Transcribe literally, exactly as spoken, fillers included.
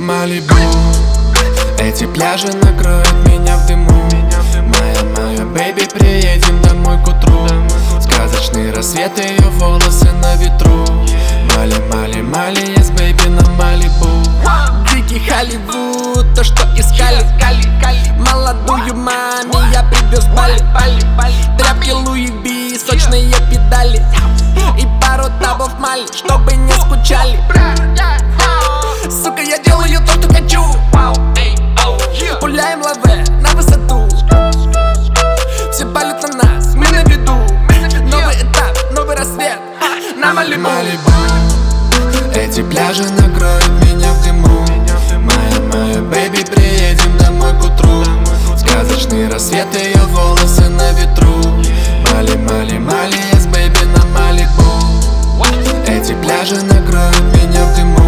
Малибу. Эти пляжи накроют меня в дыму. Моя, моя бэйби, приедем домой к утру. Сказочный рассвет, ее волосы на ветру. Мали, мали, мали, есть бэйби на Малибу. Дикий Холливуд, то, что искали. Молодую маме я привез Бали. Тряпки Луи Ви, сочные педали и пару табов Мали, чтобы не скучали. Сука, я делаю то, что хочу. Пуляем лаве на высоту. Все палят на нас, мы на виду. Новый этап, новый рассвет на Малибу. Малибу. Эти пляжи накроют меня в дыму. Моя, моя бэйби, приедем домой к утру. Сказочный рассвет, ее волосы на ветру. Мали, мали, мали, есть бэйби на Малибу. Эти пляжи накроют меня в дыму.